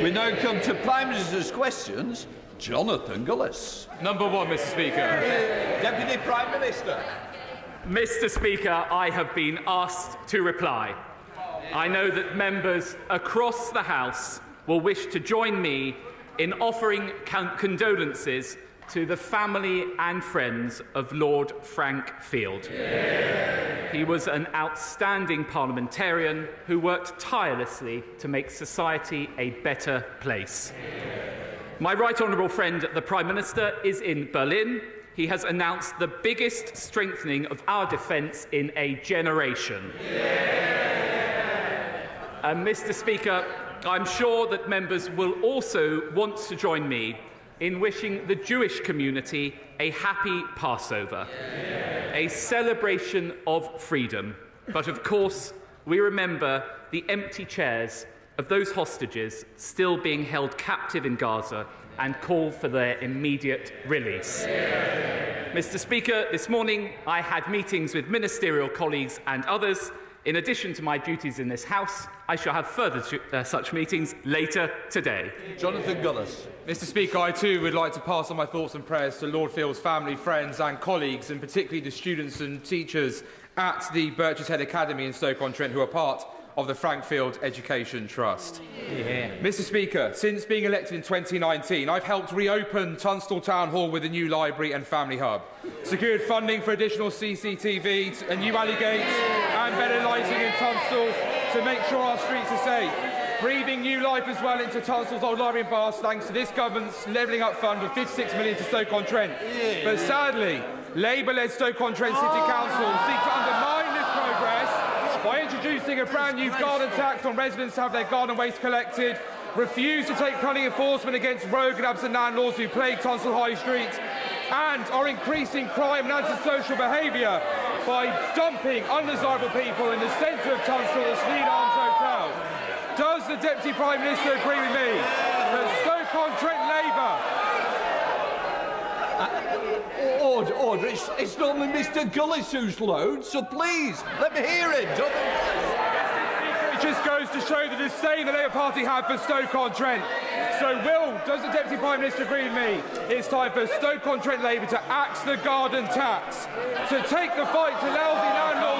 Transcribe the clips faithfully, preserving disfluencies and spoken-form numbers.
We now come to Prime Minister's questions. Jonathan Gullis. Number one, Mister Speaker. Deputy Prime Minister. Mister Speaker, I have been asked to reply. I know that members across the House will wish to join me in offering con condolences to the family and friends of Lord Frank Field. Yeah. He was an outstanding parliamentarian who worked tirelessly to make society a better place. Yeah. My right honourable friend, the Prime Minister, is in Berlin. He has announced the biggest strengthening of our defence in a generation. Yeah. And, Mister Speaker, I'm sure that members will also want to join me in wishing the Jewish community a happy Passover, yeah. a celebration of freedom. But, of course, we remember the empty chairs of those hostages still being held captive in Gaza and call for their immediate release. Yeah. Mister Speaker, this morning I had meetings with ministerial colleagues and others. In addition to my duties in this House, I shall have further uh, such meetings later today. Jonathan Gullis. Mister Speaker, I too would like to pass on my thoughts and prayers to Lord Field's family, friends and colleagues, and particularly the students and teachers at the Birches Head Academy in Stoke-on-Trent who are part of the Frank Field Education Trust. Yeah. Mister Speaker, since being elected in twenty nineteen, I've helped reopen Tunstall Town Hall with a new library and family hub, secured funding for additional C C T V, a new alley gates and better lighting in Tunstall to make sure our streets are safe, breathing new life as well into Tunstall's old library and Bath thanks to this government's levelling up fund of fifty-six million pounds to Stoke-on-Trent. Yeah. But sadly, Labour-led Stoke-on-Trent City oh. Council seek to undermine this progress by introducing a brand new garden tax on residents to have their garden waste collected, refuse to take cunning enforcement against rogue and absent landlords who plague Tunstall High Street, and are increasing crime and antisocial behaviour by dumping undesirable people in the centre of Tunstall at the Sneed Arms Hotel. Does the Deputy Prime Minister agree with me that Stoke-on-Trent Labour... Uh, order, order. It's, it's normally Mister Gullis who's loud, so please, let me hear it. It just goes to show the disdain the Labour Party have for Stoke-on-Trent. So will, does the Deputy Prime Minister agree with me? It's time for Stoke-on-Trent Labour to axe the garden tax, to take the fight to lousy landlords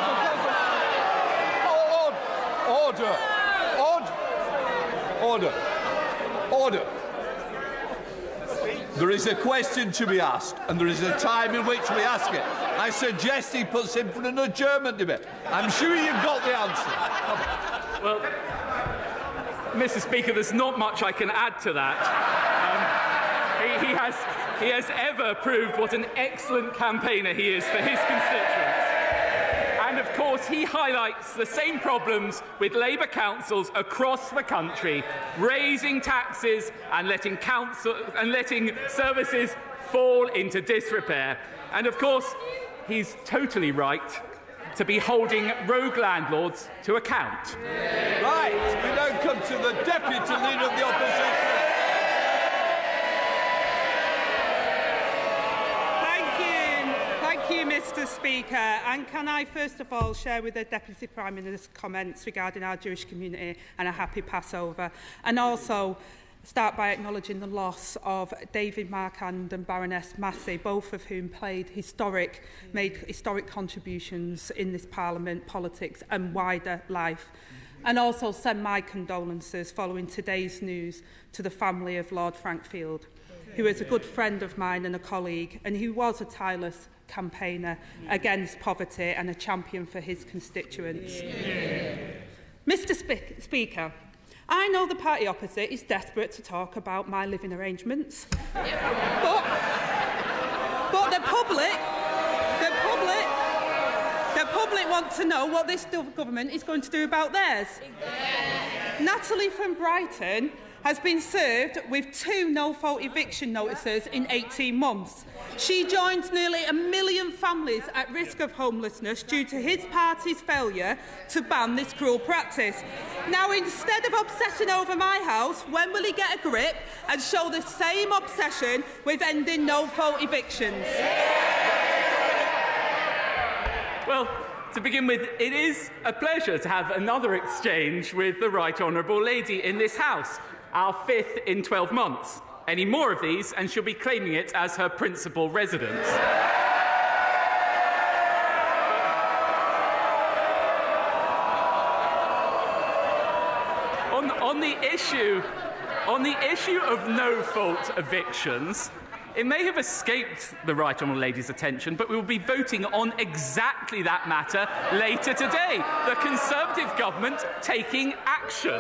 and... Order! Order! Order! Order! There is a question to be asked, and there is a time in which we ask it. I suggest he puts in for an adjournment debate. I'm sure you've got the answer. Well, Mister Speaker, there's not much I can add to that. Um, he, he, has, he has ever proved what an excellent campaigner he is for his constituents. And, of course, he highlights the same problems with Labour councils across the country, raising taxes and letting, council, and letting services fall into disrepair. And, of course, he's totally right to be holding rogue landlords to account. Right, we now come to the Deputy Leader of the Opposition. Thank you, Mister Speaker. And can I first of all share with the Deputy Prime Minister's comments regarding our Jewish community and a happy Passover, and also start by acknowledging the loss of David Marquand and Baroness Massey, both of whom played historic, made historic contributions in this Parliament, politics and wider life. And also send my condolences following today's news to the family of Lord Frank Field, who is a good friend of mine and a colleague, and who was a tireless campaigner against poverty and a champion for his constituents. Yeah. Mister Spe- Speaker, I know the party opposite is desperate to talk about my living arrangements, but, but the public, the public, the public want to know what this government is going to do about theirs. Yeah. Natalie from Brighton has been served with two no-fault eviction notices in eighteen months. She joins nearly a million families at risk of homelessness due to his party's failure to ban this cruel practice. Now, instead of obsessing over my house, when will he get a grip and show the same obsession with ending no-fault evictions? Well, to begin with, it is a pleasure to have another exchange with the Right Honourable Lady in this House. our fifth in twelve months. Any more of these, and she'll be claiming it as her principal residence. on, on the issue, on the issue of no-fault evictions, it may have escaped the Right Honourable Lady's attention, but we will be voting on exactly that matter later today. The Conservative government taking action.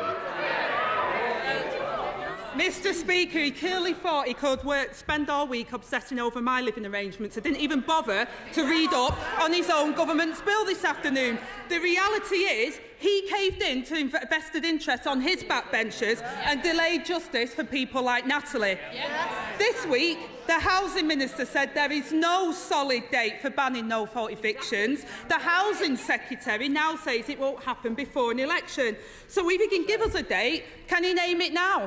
Mister Speaker, he clearly thought he could work, spend all week obsessing over my living arrangements. I didn't even bother to read up on his own government's bill this afternoon. The reality is he caved in to vested interests on his backbenchers and delayed justice for people like Natalie. Yes. This week, the Housing Minister said there is no solid date for banning no-fault evictions. The Housing Secretary now says it won't happen before an election. So if he can give us a date, can he name it now?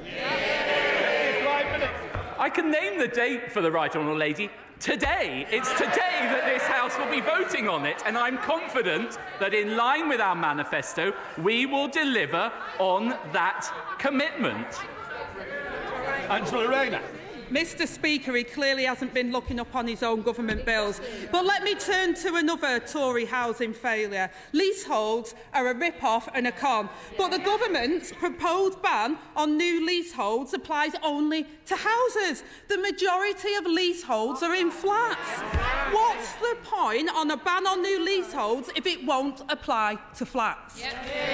I can name the date for the Right Honourable Lady. Today. It's today that this House will be voting on it, and I'm confident that in line with our manifesto, we will deliver on that commitment. Angela Rayner. Mister Speaker, he clearly hasn't been looking up on his own government bills. But let me turn to another Tory housing failure. Leaseholds are a rip-off and a con. But the government's proposed ban on new leaseholds applies only to houses. The majority of leaseholds are in flats. What's the point on a ban on new leaseholds if it won't apply to flats?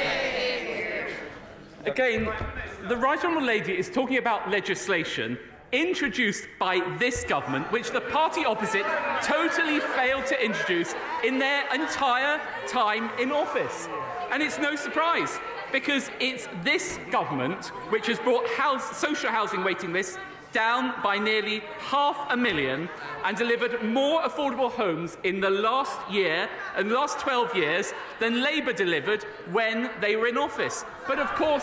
Again, the Right Honourable Lady is talking about legislation introduced by this government, which the party opposite totally failed to introduce in their entire time in office. And it's no surprise, because it's this government which has brought house, social housing waiting lists down by nearly half a million and delivered more affordable homes in the last year and the last twelve years than Labour delivered when they were in office. But of course,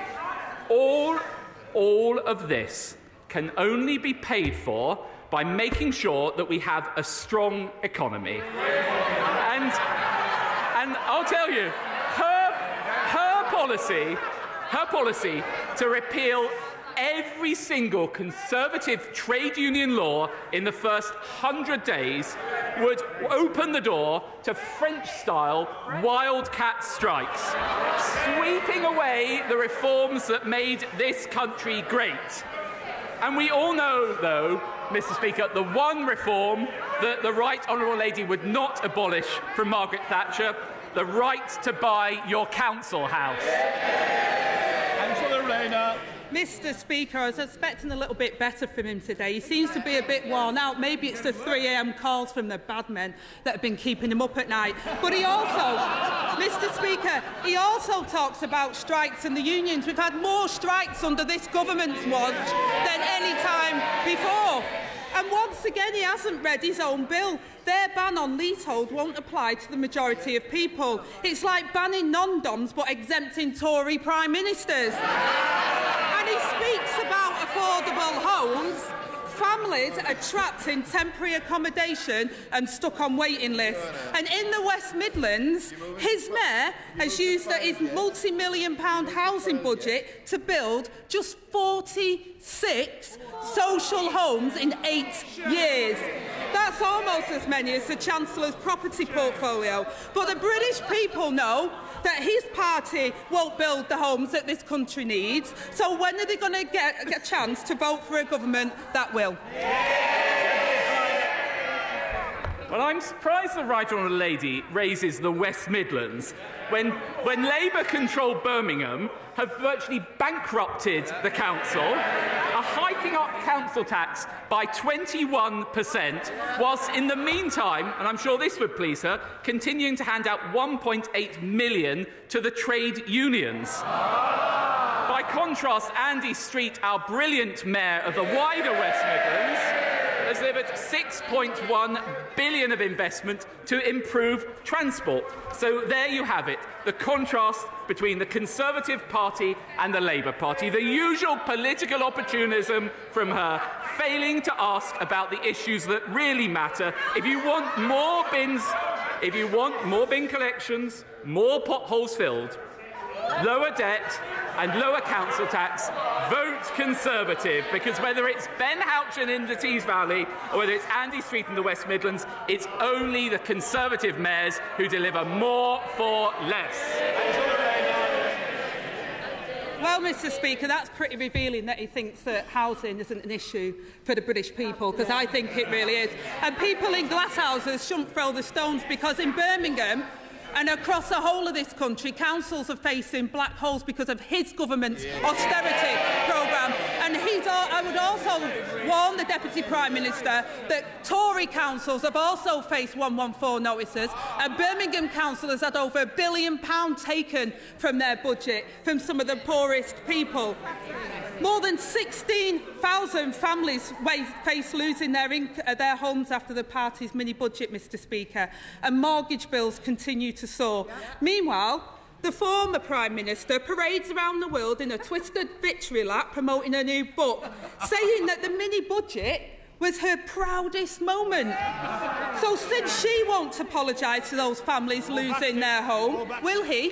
all, all of this can only be paid for by making sure that we have a strong economy. And, and I'll tell you, her, her policy, her policy to repeal every single Conservative trade union law in the first hundred days would open the door to French-style wildcat strikes, sweeping away the reforms that made this country great. And we all know, though, Mister Speaker, the one reform that the Right Honourable Lady would not abolish from Margaret Thatcher, the right to buy your council house. Angela Rayner. Mister Speaker, I was expecting a little bit better from him today. He seems to be a bit worn out. Maybe it's the three a m calls from the bad men that have been keeping him up at night. But he also, Mister Speaker, he also talks about strikes and the unions. We've had more strikes under this government's watch than any time before. And once again, he hasn't read his own bill. Their ban on leasehold won't apply to the majority of people. It's like banning non-doms but exempting Tory prime ministers. And he speaks about affordable homes. Families are trapped in temporary accommodation and stuck on waiting lists. And in the West Midlands, his mayor has used his multi-million pound housing budget to build just forty-six social homes in eight years. That's almost as many as the Chancellor's property portfolio. But the British people know that his party won't build the homes that this country needs. So when are they going to get a chance to vote for a government that will? Well, I'm surprised the Right Honourable Lady raises the West Midlands when, when Labour-controlled Birmingham have virtually bankrupted the council, are hiking up council tax by twenty-one percent, whilst in the meantime, and I'm sure this would please her, continuing to hand out one point eight million to the trade unions. By contrast, Andy Street, our brilliant mayor of the wider West Midlands, has delivered six point one billion of investment to improve transport. So there you have it, the contrast between the Conservative Party and the Labour Party. The usual political opportunism from her, failing to ask about the issues that really matter. If you want more bins, if you want more bin collections, more potholes filled, lower debt, and lower council tax, vote Conservative, because whether it's Ben Houchen in the Tees Valley or whether it's Andy Street in the West Midlands, it's only the Conservative mayors who deliver more for less. Well, Mr Speaker, that's pretty revealing that he thinks that housing isn't an issue for the British people, because I think it really is. And people in glass houses shouldn't throw the stones, because in Birmingham and across the whole of this country, councils are facing black holes because of his government's austerity programme. And he's all, I would also warn the Deputy Prime Minister that Tory councils have also faced one one four notices, and Birmingham Council has had over a billion pounds taken from their budget from some of the poorest people. More than sixteen thousand families face losing their, their homes after the party's mini-budget, Mr Speaker, and mortgage bills continue to soar. Meanwhile, the former Prime Minister parades around the world in a twisted victory lap promoting a new book, saying that the mini-budget was her proudest moment. So since she won't apologise to those families losing their home, will he?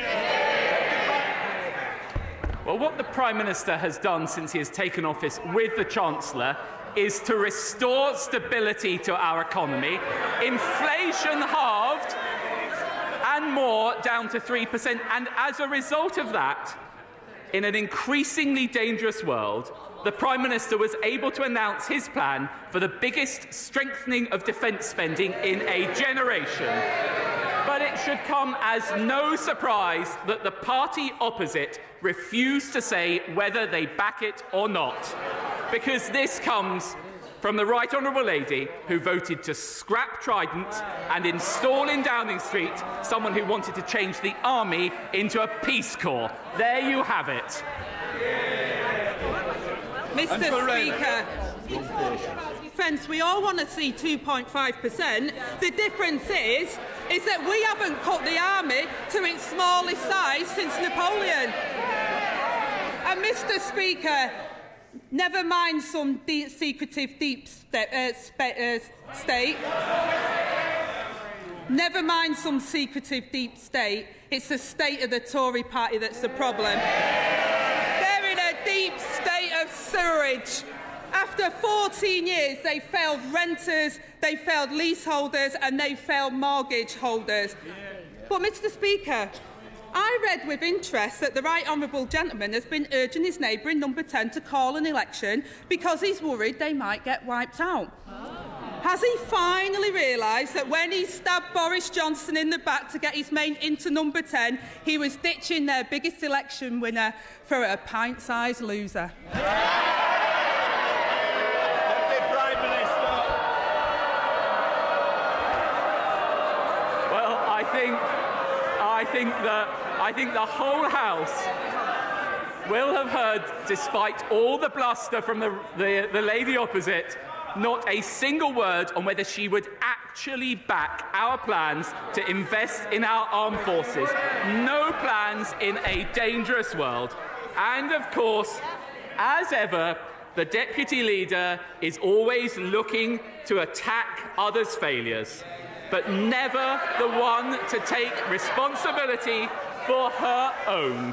Well, what the Prime Minister has done since he has taken office with the Chancellor is to restore stability to our economy, inflation halved and more down to three percent. And as a result of that, in an increasingly dangerous world, the Prime Minister was able to announce his plan for the biggest strengthening of defence spending in a generation. But it should come as no surprise that the party opposite refused to say whether they back it or not, because this comes from the Right Honourable Lady who voted to scrap Trident and install in Downing Street someone who wanted to change the army into a Peace Corps. There you have it. Mr Speaker, defence, we all want to see two point five percent. The difference is, is that we haven't cut the army to its smallest size since Napoleon. And Mr Speaker, never mind some deep, secretive deep st uh, spe uh, state. Never mind some secretive deep state. It's the state of the Tory party that's the problem. They're in a deep state of sewerage. After fourteen years, they failed renters, they failed leaseholders, and they failed mortgage holders. But, Mr Speaker, I read with interest that the Right Honourable Gentleman has been urging his neighbour in Number ten to call an election because he's worried they might get wiped out. Has he finally realised that when he stabbed Boris Johnson in the back to get his mate into Number ten, he was ditching their biggest election winner for a pint-sized loser? I think that I think the whole House will have heard, despite all the bluster from the, the, the lady opposite, not a single word on whether she would actually back our plans to invest in our armed forces. No plans in a dangerous world. And of course, as ever, the Deputy Leader is always looking to attack others' failures, but never the one to take responsibility for her own.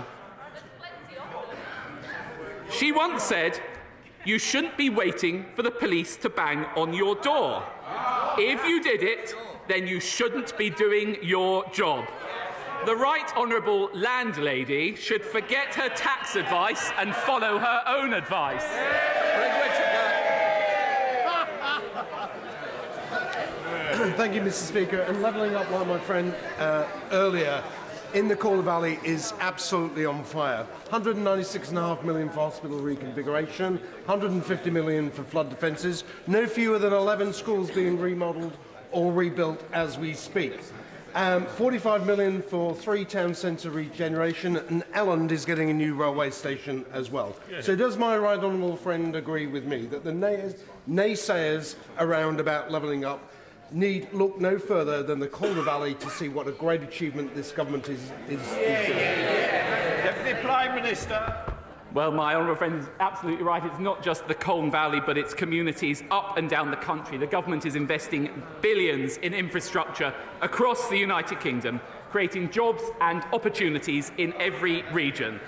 She once said, "You shouldn't be waiting for the police to bang on your door. If you did it, then you shouldn't be doing your job." The Right Honourable Landlady should forget her tax advice and follow her own advice. Thank you, Mister Speaker. And levelling up, like my friend uh, earlier, in the Calder Valley is absolutely on fire. one hundred ninety-six point five million for hospital reconfiguration, one hundred fifty million for flood defences, no fewer than eleven schools being remodelled or rebuilt as we speak. Um, forty-five million for three town centre regeneration, and Elland is getting a new railway station as well. Yeah. So does my right honourable friend agree with me that the nays naysayers around about levelling up need look no further than the Calder Valley to see what a great achievement this government is, is, is doing? Deputy Prime Minister. Well, my honourable friend is absolutely right. It's not just the Colne Valley, but it's communities up and down the country. The government is investing billions in infrastructure across the United Kingdom, creating jobs and opportunities in every region.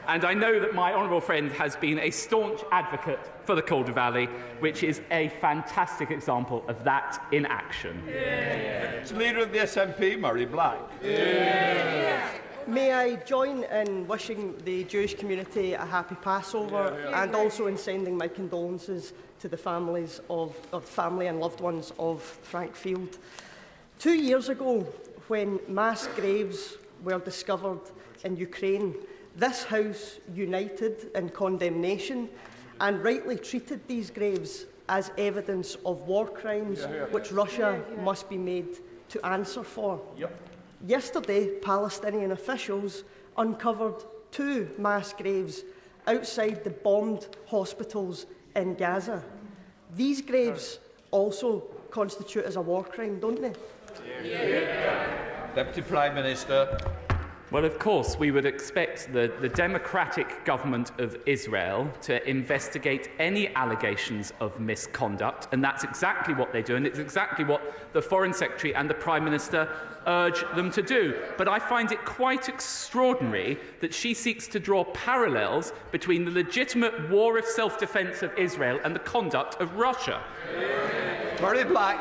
And I know that my honourable friend has been a staunch advocate for the Calder Valley, which is a fantastic example of that in action. Yeah. It's the leader of the S N P, Murray Black. Yeah. May I join in wishing the Jewish community a happy Passover, yeah, yeah. and also in sending my condolences to the families of, of family and loved ones of Frank Field. Two years ago, when mass graves were discovered in Ukraine, this House united in condemnation and rightly treated these graves as evidence of war crimes yeah, yeah. which Russia yeah, yeah. must be made to answer for. Yep. Yesterday, Palestinian officials uncovered two mass graves outside the bombed hospitals in Gaza. These graves also constitute as a war crime, don't they? Yeah. Yeah. Deputy Prime Minister. Well, of course, we would expect the, the democratic government of Israel to investigate any allegations of misconduct, and that's exactly what they do, and it's exactly what the Foreign Secretary and the Prime Minister urge them to do. But I find it quite extraordinary that she seeks to draw parallels between the legitimate war of self-defence of Israel and the conduct of Russia. Murray Black.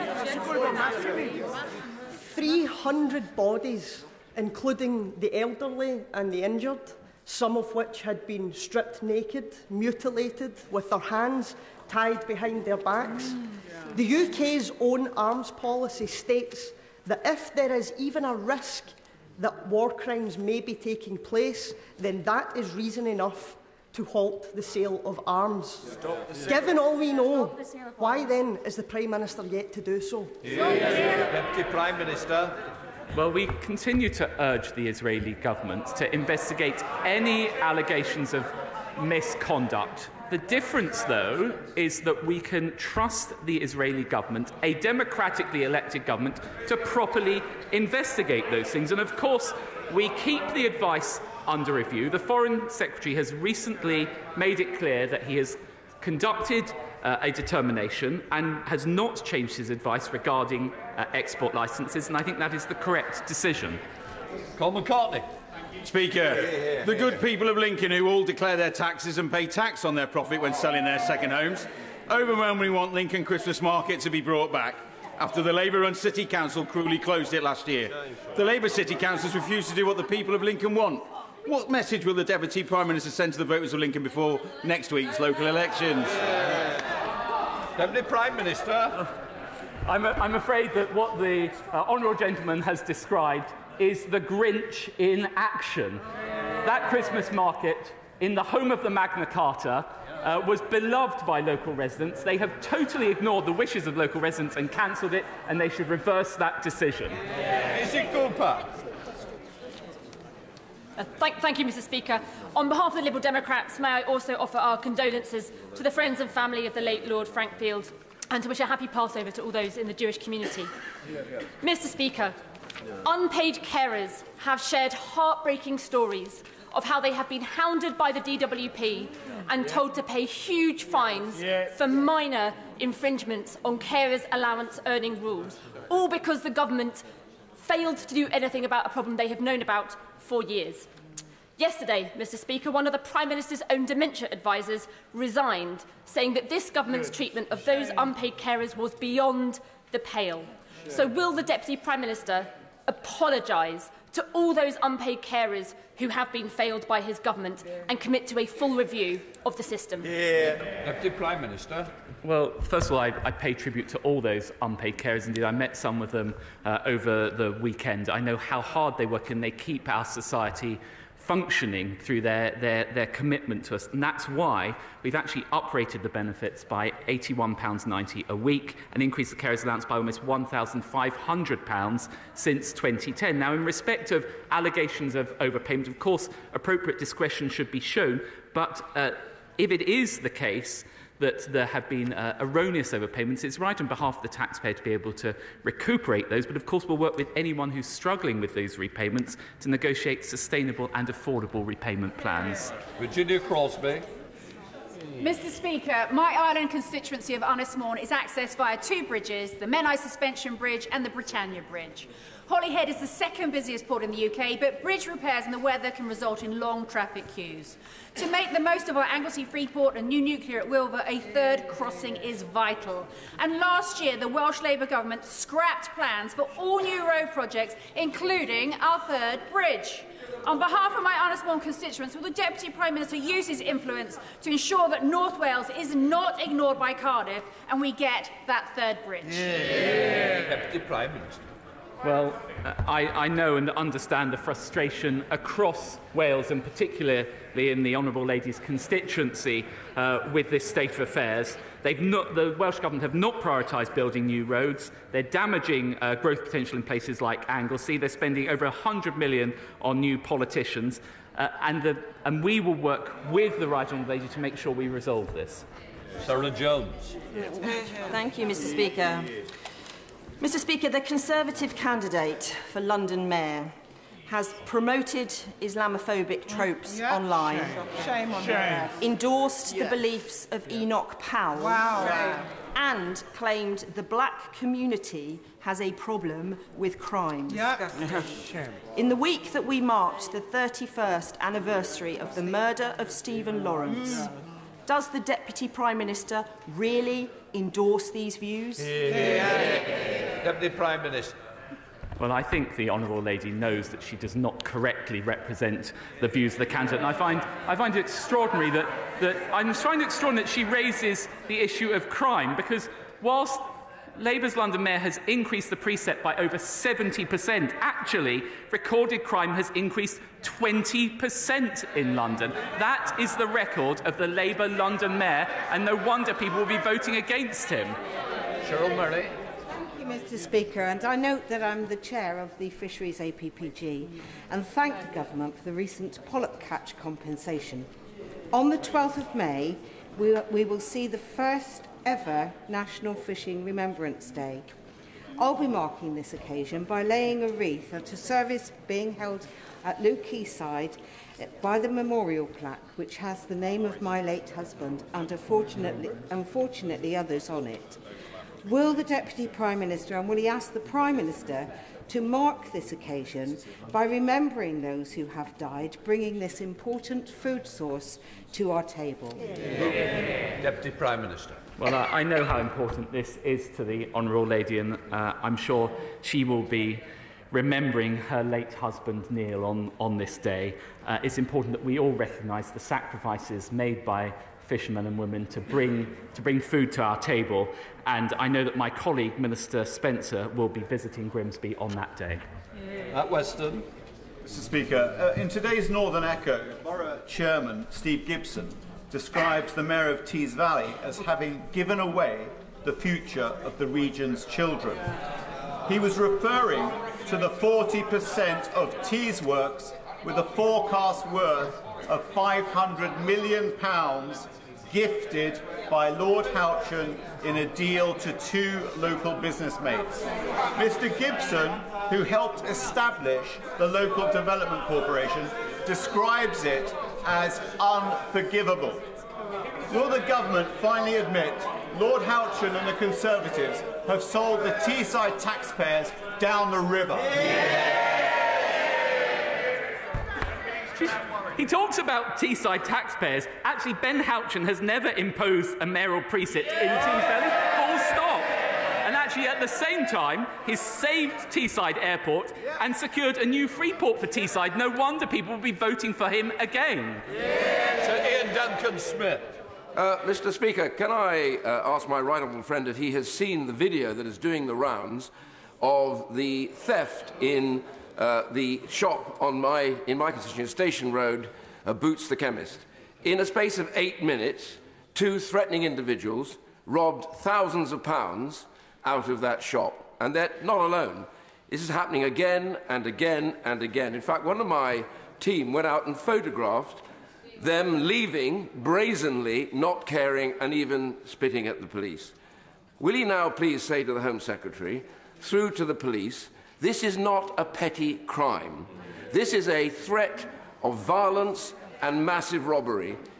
three hundred bodies, including the elderly and the injured, some of which had been stripped naked, mutilated, with their hands tied behind their backs. Mm. Yeah. The U K's own arms policy states that if there is even a risk that war crimes may be taking place, then that is reason enough to halt the sale of arms. Given all we know, why then is the Prime Minister yet to do so? Yeah. Deputy Prime Minister. Well, we continue to urge the Israeli government to investigate any allegations of misconduct. The difference, though, is that we can trust the Israeli government, a democratically elected government, to properly investigate those things. And, of course, we keep the advice under review. The Foreign Secretary has recently made it clear that he has conducted uh, a determination and has not changed his advice regarding uh, export licences, and I think that is the correct decision. Colin McCartney. Speaker, the good people of Lincoln who all declare their taxes and pay tax on their profit when selling their second homes overwhelmingly want Lincoln Christmas Market to be brought back after the Labour-run City Council cruelly closed it last year. The Labour City Councils refused to do what the people of Lincoln want. What message will the Deputy Prime Minister send to the voters of Lincoln before next week's local elections? Deputy Prime Minister. I'm, a, I'm afraid that what the uh, honourable gentleman has described is the Grinch in action. That Christmas market in the home of the Magna Carta uh, was beloved by local residents. They have totally ignored the wishes of local residents and cancelled it, and they should reverse that decision. Mister Cooper. Uh, thank, thank you, Mister Speaker. On behalf of the Liberal Democrats, may I also offer our condolences to the friends and family of the late Lord Frank Field, and to wish a happy Passover to all those in the Jewish community. Yeah, yeah. Mister Speaker, yeah. Unpaid carers have shared heartbreaking stories of how they have been hounded by the D W P and told to pay huge fines yeah. for minor infringements on carers' allowance earning rules, all because the government failed to do anything about a problem they have known about for years. Yesterday, Mister Speaker, one of the Prime Minister's own dementia advisers resigned, saying that this government's treatment of those unpaid carers was beyond the pale. So will the Deputy Prime Minister apologise to all those unpaid carers who have been failed by his government and commit to a full review of the system? Yeah. Deputy Prime Minister. Well, first of all, I, I pay tribute to all those unpaid carers. Indeed, I met some of them uh, over the weekend. I know how hard they work, and they keep our society functioning through their, their, their commitment to us. And that's why we've actually uprated the benefits by eighty-one pounds ninety a week and increased the carers' allowance by almost one thousand five hundred pounds since twenty ten. Now, in respect of allegations of overpayment, of course, appropriate discretion should be shown, but uh, if it is the case that there have been uh, erroneous overpayments, it's right on behalf of the taxpayer to be able to recuperate those, but of course we'll work with anyone who's struggling with those repayments to negotiate sustainable and affordable repayment plans. Virginia Crosby. Mr Speaker, my island constituency of Unismorn is accessed via two bridges, the Menai Suspension Bridge and the Britannia Bridge. Holyhead is the second busiest port in the U K, but bridge repairs and the weather can result in long traffic queues. To make the most of our Anglesey Freeport and new nuclear at Wilver, a third crossing is vital. And last year, the Welsh Labour government scrapped plans for all new road projects, including our third bridge. On behalf of my Unismorn constituents, will the Deputy Prime Minister use his influence to ensure that North Wales is not ignored by Cardiff and we get that third bridge? Yeah. Deputy Prime Minister. Well, uh, I, I know and understand the frustration across Wales, and particularly in the Honourable Lady's constituency, uh, with this state of affairs. They've not, the Welsh Government have not prioritised building new roads. They're damaging uh, growth potential in places like Anglesey. They're spending over one hundred million pounds on new politicians. Uh, and, the, and we will work with the Right Honourable Lady to make sure we resolve this. Sarah Jones. Thank you, Mr Speaker. Mr Speaker, the Conservative candidate for London Mayor has promoted Islamophobic tropes yeah. online, Shame, Shame on her. endorsed yes. the beliefs of Enoch Powell, wow. and claimed the black community has a problem with crime. Yeah. In the week that we marked the thirty-first anniversary of the murder of Stephen Lawrence, mm. does the Deputy Prime Minister really endorse these views? Yeah. Yeah. Deputy Prime Minister. Well, I think the Honourable Lady knows that she does not correctly represent the views of the candidate. And I find, I find it extraordinary that, that I find it extraordinary that she raises the issue of crime, because whilst Labour's London Mayor has increased the precept by over seventy percent, actually, recorded crime has increased twenty percent in London. That is the record of the Labour London Mayor, and no wonder people will be voting against him. Cheryl Murray. Mr Speaker, and I note that I'm the chair of the Fisheries A P P G and thank the Government for the recent polyp catch compensation. On the twelfth of May, we, we will see the first ever National Fishing Remembrance Day. I'll be marking this occasion by laying a wreath at a service being held at Lew Quayside by the memorial plaque, which has the name of my late husband and unfortunately, unfortunately others on it. Will the Deputy Prime Minister, and will he ask the Prime Minister to mark this occasion by remembering those who have died, bringing this important food source to our table? Yeah. Deputy Prime Minister. Well, uh, I know how important this is to the Honourable Lady, and uh, I'm sure she will be remembering her late husband, Neil, on, on this day. Uh, it's important that we all recognise the sacrifices made by fishermen and women to bring, to bring food to our table, and I know that my colleague, Minister Spencer, will be visiting Grimsby on that day. At Weston. Mister Speaker, uh, in today's Northern Echo, Borough Chairman Steve Gibson describes the Mayor of Tees Valley as having given away the future of the region's children. He was referring to the forty percent of Tees Works with a forecast worth of five hundred million pounds gifted by Lord Houchin in a deal to two local business mates. Mister Gibson, who helped establish the Local Development Corporation, describes it as unforgivable. Will the government finally admit Lord Houchin and the Conservatives have sold the Teesside taxpayers down the river? He talks about Teesside taxpayers. Actually, Ben Houchin has never imposed a mayoral precept in Tees Valley, full stop. And actually, at the same time, he's saved Teesside Airport and secured a new Freeport for Teesside. No wonder people will be voting for him again. Yeah. So Ian Duncan-Smith. Uh, Mister Speaker, can I uh, ask my right honourable friend if he has seen the video that is doing the rounds of the theft in uh, the shop on my, in my constituency, Station Road, uh, Boots the Chemist? In a space of eight minutes, two threatening individuals robbed thousands of pounds out of that shop. And they're not alone. This is happening again and again and again. In fact, one of my team went out and photographed them leaving, brazenly, not caring, and even spitting at the police. Will he now please say to the Home Secretary, through to the police, this is not a petty crime. This is a threat of violence and massive robbery.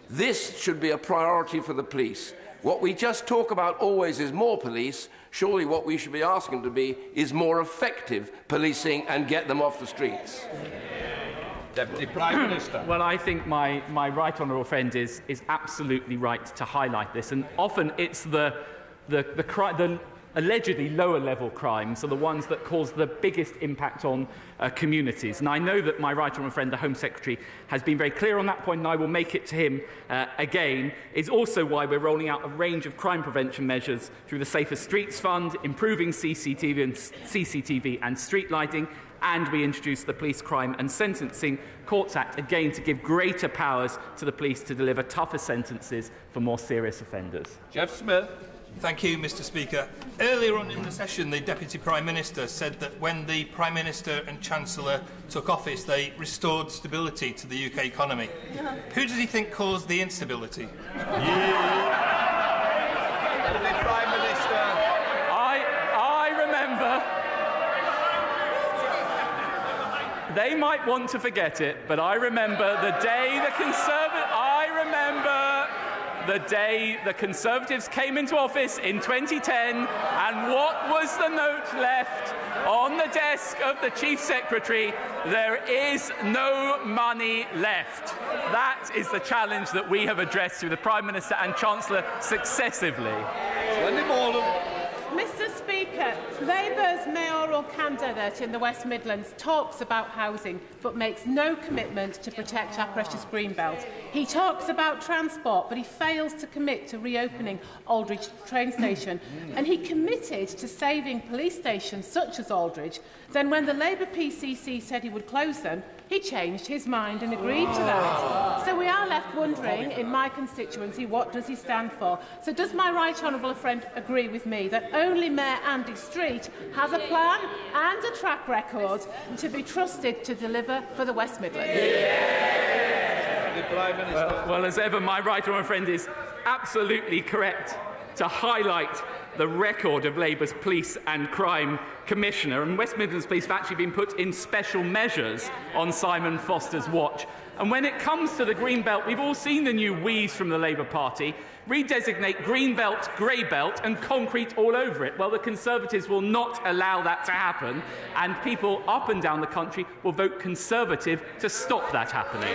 This should be a priority for the police. What we just talk about always is more police. Surely what we should be asking to be is more effective policing and get them off the streets. Deputy Prime Minister. Well, I think my, my right honourable friend is, is absolutely right to highlight this. And often it's the, the, the, cri the allegedly lower-level crimes are the ones that cause the biggest impact on uh, communities. And I know that my right honourable friend, the Home Secretary, has been very clear on that point, and I will make it to him uh, again. It's also why we're rolling out a range of crime prevention measures through the Safer Streets Fund, improving C C T V and, C C T V and street lighting, and we introduced the Police Crime and Sentencing Courts Act, again to give greater powers to the police to deliver tougher sentences for more serious offenders. Jeff Smith. Thank you, Mr Speaker. Earlier on in the session, the Deputy Prime Minister said that when the Prime Minister and Chancellor took office, they restored stability to the U K economy. Yeah. Who does he think caused the instability? Yeah. Deputy Prime Minister. I, I remember... They might want to forget it, but I remember the day the Conservative... I remember... the day the Conservatives came into office in twenty ten, and what was the note left on the desk of the Chief Secretary? There is no money left. That is the challenge that we have addressed through the Prime Minister and Chancellor successively. Mister Speaker, Labour's mayoral candidate in the West Midlands talks about housing but makes no commitment to protect our precious Greenbelt. He talks about transport, but he fails to commit to reopening Aldridge train station. And he committed to saving police stations such as Aldridge. Then when the Labour P C C said he would close them, he changed his mind and agreed to that. So we are left wondering, in my constituency, what does he stand for? So does my right honourable friend agree with me that only Mayor Andy Street has a plan and a track record to be trusted to deliver for the West Midlands? Well, well, as ever, my right honourable friend is absolutely correct to highlight the record of Labour's Police and Crime Commissioner. And West Midlands Police have actually been put in special measures on Simon Foster's watch. And when it comes to the Greenbelt, we've all seen the new wheeze from the Labour Party redesignate Greenbelt, Greybelt and concrete all over it. Well, the Conservatives will not allow that to happen, and people up and down the country will vote Conservative to stop that happening.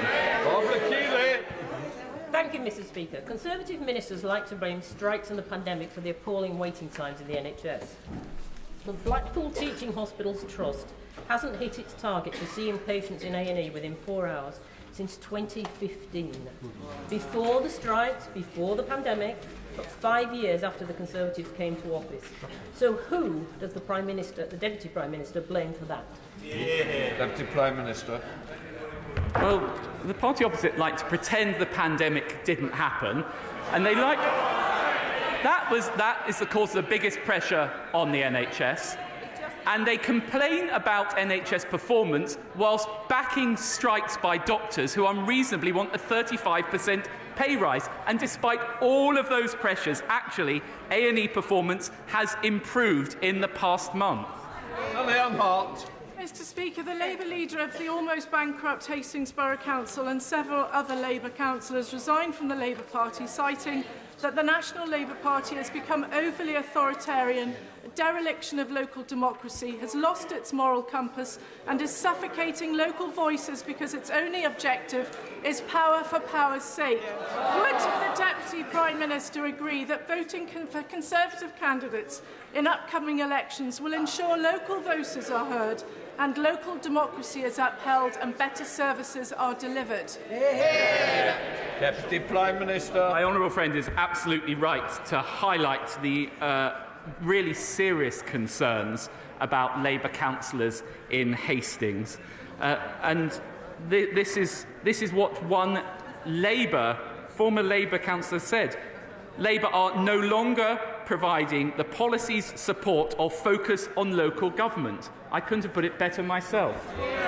Thank you, Mister Speaker. Conservative ministers like to blame strikes and the pandemic for the appalling waiting times in the N H S. The Blackpool Teaching Hospitals Trust hasn't hit its target for seeing patients in A and E within four hours since twenty fifteen. Before the strikes, before the pandemic, but five years after the Conservatives came to office. So who does the Prime Minister, the Deputy Prime Minister, blame for that? Yeah. Deputy Prime Minister. Well, the party opposite like to pretend the pandemic didn't happen, and they like... That, was, that is the cause of the biggest pressure on the N H S. And they complain about N H S performance whilst backing strikes by doctors who unreasonably want a thirty-five percent pay rise. And despite all of those pressures, actually, A and E performance has improved in the past month. Leon Hart. Mister Speaker, the Labour leader of the almost bankrupt Hastings Borough Council and several other Labour councillors resigned from the Labour Party, citing that the National Labour Party has become overly authoritarian, a dereliction of local democracy, has lost its moral compass and is suffocating local voices because its only objective is power for power's sake. Would the Deputy Prime Minister agree that voting con for Conservative candidates in upcoming elections will ensure local voices are heard and local democracy is upheld and better services are delivered? Yeah. Deputy Prime Minister. My honourable friend is absolutely right to highlight the uh, really serious concerns about Labour councillors in Hastings. Uh, and th this, is, this is what one Labour, former Labour councillor said. Labour are no longer providing the policies, support or focus on local government. I couldn't have put it better myself.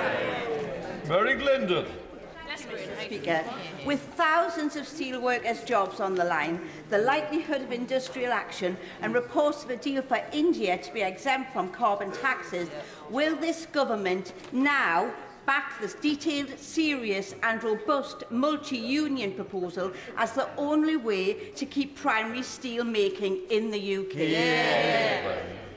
Mary Glendon. Speaker, with thousands of steelworkers' jobs on the line, the likelihood of industrial action and reports of a deal for India to be exempt from carbon taxes, will this government now backed this detailed, serious and robust multi-union proposal as the only way to keep primary steel making in the U K. Yeah.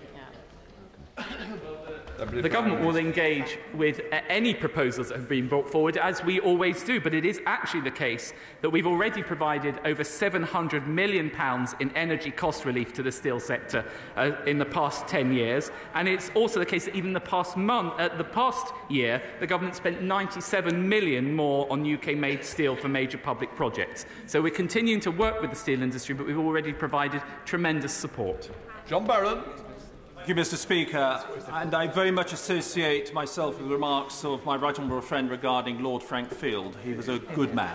The government will engage with any proposals that have been brought forward, as we always do, but it is actually the case that we've already provided over seven hundred million pounds in energy cost relief to the steel sector uh, in the past ten years, and it's also the case that even the past month, uh, the past year, the government spent ninety-seven million pounds more on U K-made steel for major public projects. So we're continuing to work with the steel industry, but we've already provided tremendous support. John Barron. Thank you, Mister Speaker, and I very much associate myself with the remarks of my right honourable friend regarding Lord Frank Field. He was a good man.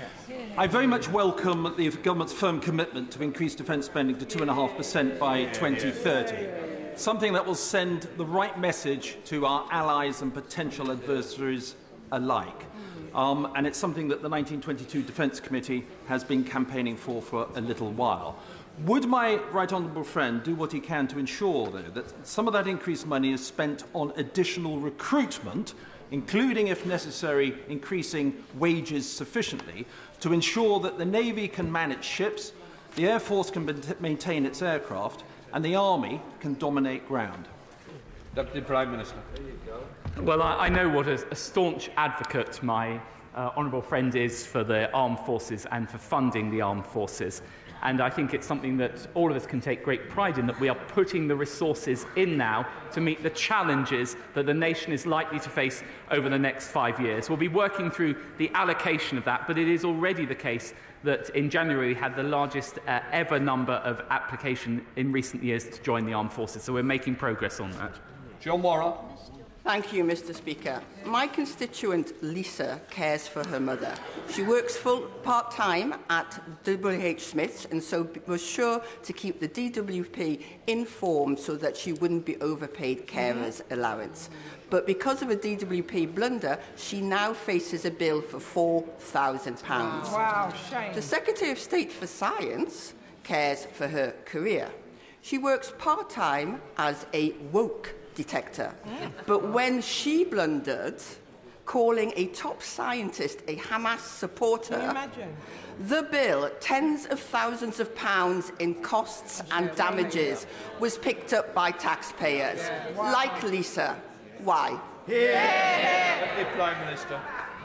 I very much welcome the government's firm commitment to increase defence spending to two point five percent by twenty thirty, something that will send the right message to our allies and potential adversaries alike. Um, and it's something that the nineteen twenty-two Defence Committee has been campaigning for for a little while. Would my right honourable friend do what he can to ensure, though, that some of that increased money is spent on additional recruitment, including, if necessary, increasing wages sufficiently, to ensure that the Navy can man its ships, the Air Force can maintain its aircraft, and the Army can dominate ground? Deputy Prime Minister. Well, I, I know what a, a staunch advocate my uh, honourable friend is for the armed forces and for funding the armed forces. And I think it's something that all of us can take great pride in, that we are putting the resources in now to meet the challenges that the nation is likely to face over the next five years. We'll be working through the allocation of that, but it is already the case that in January we had the largest uh, ever number of applications in recent years to join the armed forces. So we're making progress on that. John Morrow. Thank you, Mister Speaker. My constituent Lisa cares for her mother. She works full part-time at W H Smith's and so was sure to keep the D W P informed so that she wouldn't be overpaid carers allowance. But because of a D W P blunder, she now faces a bill for four thousand pounds. Wow, shame. The Secretary of State for Science cares for her career. She works part-time as a woke detector. But when she blundered, calling a top scientist a Hamas supporter, Can you imagine? the bill, tens of thousands of pounds in costs and damages, was picked up by taxpayers. Yeah. Wow. Like Lisa. Why? Yeah. Deputy Prime Minister.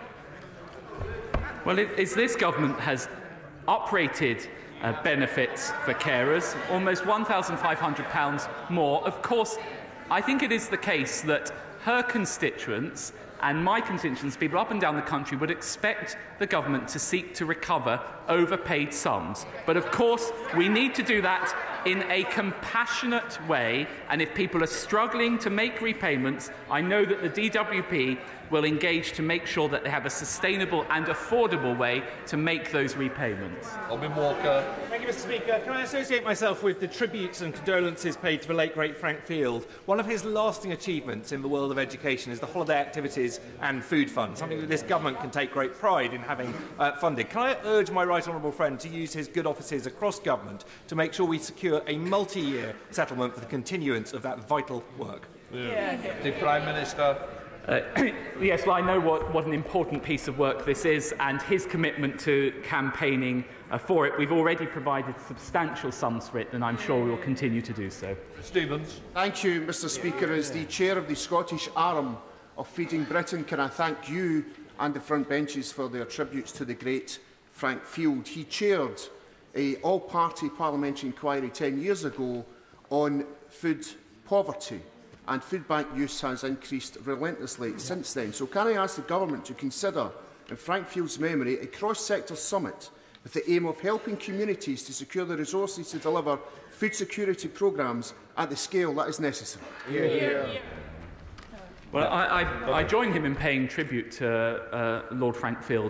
Well, it is this government has uprated uh, benefits for carers, almost one thousand five hundred pounds more. Of course, I think it is the case that her constituents and my constituents, people up and down the country, would expect the government to seek to recover overpaid sums. But of course, we need to do that in a compassionate way, and if people are struggling to make repayments, I know that the D W P will engage to make sure that they have a sustainable and affordable way to make those repayments. Robin Walker. Thank you, Mister Speaker. Can I associate myself with the tributes and condolences paid to the late, great Frank Field? One of his lasting achievements in the world of education is the holiday activities and food fund, something that this government can take great pride in having uh, funded. Can I urge my right honourable friend to use his good offices across government to make sure we secure a multi-year settlement for the continuance of that vital work? Yeah. The Prime Minister. Uh, yes, well, I know what, what an important piece of work this is, and his commitment to campaigning uh, for it. We've already provided substantial sums for it, and I'm sure we will continue to do so. Stevens. Thank you, Mister Speaker. As the chair of the Scottish arm of Feeding Britain, can I thank you and the front benches for their tributes to the great Frank Field. He chaired an all-party parliamentary inquiry ten years ago on food poverty, and food bank use has increased relentlessly since then. So can I ask the Government to consider, in Frank Field's memory, a cross-sector summit with the aim of helping communities to secure the resources to deliver food security programmes at the scale that is necessary? Yeah. Yeah. Well, I, I, I join him in paying tribute to uh, Lord Frank Fields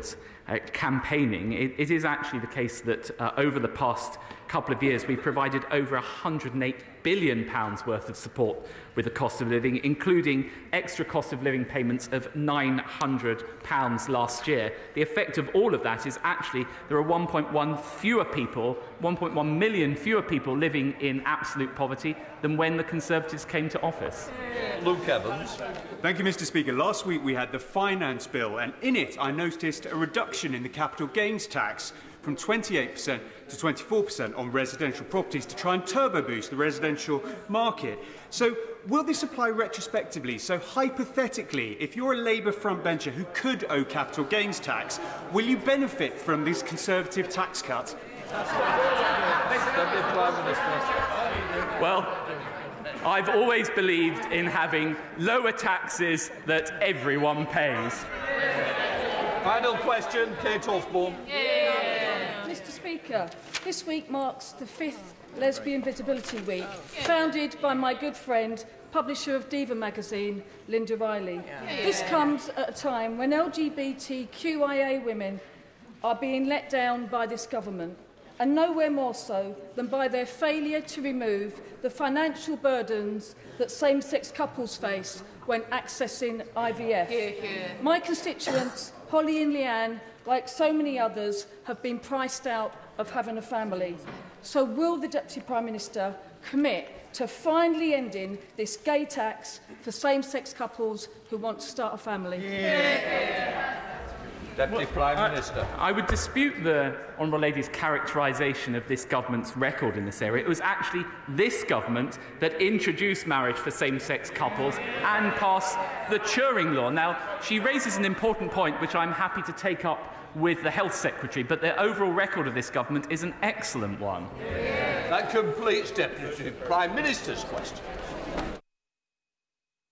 uh, campaigning, it, it is actually the case that uh, over the past couple of years we've provided over one hundred and eight billion pounds worth of support with the cost of living, including extra cost of living payments of nine hundred pounds last year. The effect of all of that is actually there are one point one fewer people, one point one million fewer people living in absolute poverty than when the Conservatives came to office. Luke Evans. Thank you, Mr Speaker. Last week we had the Finance Bill, and in it I noticed a reduction in the capital gains tax from twenty-eight percent to twenty-four percent on residential properties to try and turbo boost the residential market. So will this apply retrospectively? So hypothetically, if you're a Labour frontbencher who could owe capital gains tax, will you benefit from this Conservative tax cut? Well, I've always believed in having lower taxes that everyone pays. Final question, Kate Osborne. Mr Speaker, this week marks the fifth Lesbian Visibility Week, founded by my good friend, publisher of Diva magazine, Linda Riley. This comes at a time when L G B T Q I A women are being let down by this government, and nowhere more so than by their failure to remove the financial burdens that same-sex couples face when accessing I V F. Hear, hear. My constituents, Holly and Leanne, like so many others, have been priced out of having a family. So will the Deputy Prime Minister commit to finally ending this gay tax for same-sex couples who want to start a family? Yeah. Deputy well, Prime Minister. I, I would dispute the Honourable Lady's characterisation of this government's record in this area. It was actually this government that introduced marriage for same-sex couples and passed the Turing Law. Now, she raises an important point, which I'm happy to take up with the Health Secretary, but the overall record of this government is an excellent one. That completes Deputy Prime Minister's question.